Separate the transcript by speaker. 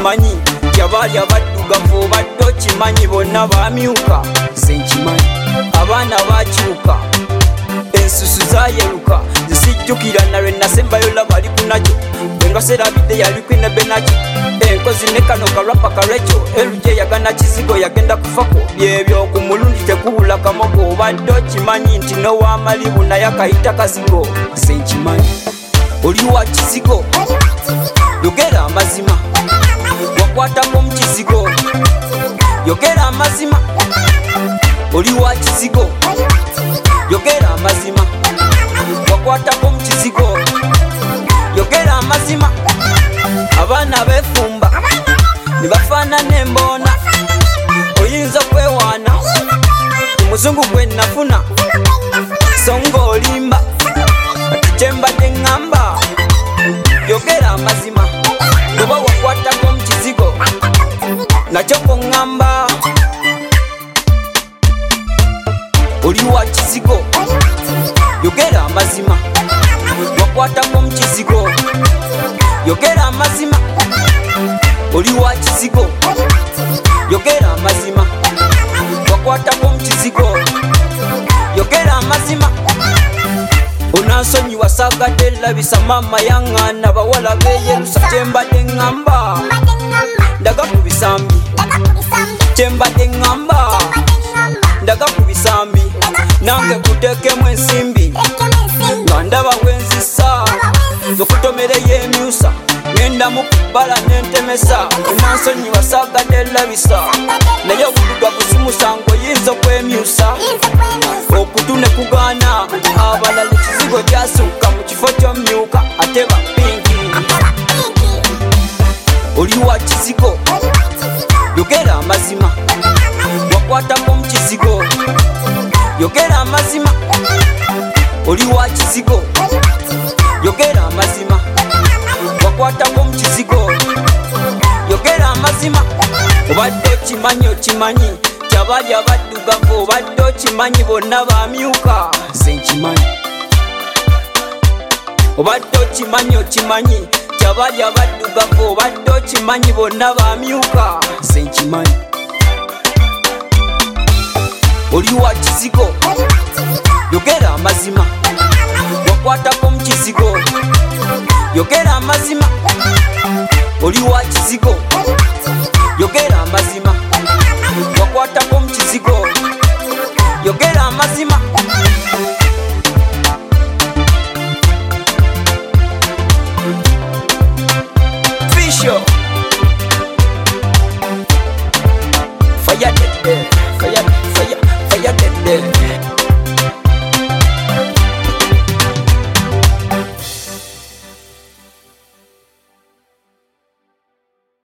Speaker 1: okimanyi yabaali abaddugavu obadde okimanyi bonna bamyuka nze nkimanyi abaana bakyuka ensusu zayeruka zisijjukira nalwe nasembayola bali kunakyo bwengaserabidde yalikwine benakyo enkozi ne kano kalwapa kalwekyo eruje yagana kizigo yagenda kufako byebyo ku mulundi tekubula kamogo obadde okimanyi nti nowamalibu naye akayita kazigo nze nkimanyi oli wa kizigo yogera amazima wakwatako mu kizigo yogera amazima oli wa kizigo yogera amazima wakwatako mu kizigo yogera amazima abaana befumba ne bafaanana emboona oyinza kwewaana omuzungu gwe nafuna so ng'olimba ati kyembadde ŋŋamba yogera amazima oba wakwatako mu kizigo nakyo kuŋŋamba oli wa kizigo yogera amazima wakwatako mu kizigo yogera amazima oli wa kizigo yogera amazima wakwatako mu kizigo yogera amazima onansonyiwa saagadde labisa maama yaŋŋaana bawala beyerusa kyembadde ŋŋamba ndaga ku bisambi kyembadde ŋŋamba ndaga ku bisambi nange kuteekemu ensimbi nga ndaba bwenzisa zokutomereyo emyusa ngenda mu kubbala nentemesa onansonyiwa saagadde labisa naye obuduga buzimusango oyinza okwemyusa okutu ne kugaana abalala ekizigo kyasukka mu kifo ky'omyuka ate bapinki oli wa kizigo yogera amazima wakwatako mu kizigo yogera amazima oli wa kizigo yogera amazima wakwatako mu kizigo yogera amazima obadde okimanyi kyabaali abaddugavu obadde okimanyi bonna bamyuka nze nkimanyi obadde okimanyi kyabaali abaddugavu obadde okimanyi bonna bamyuka nze nkimanyi oli wa kizigo yogera amazima wakwatako mu kizigo yogera amazima oli wa kizigo yogera amazima wakwatako mu kizigo yogera amazima Fisho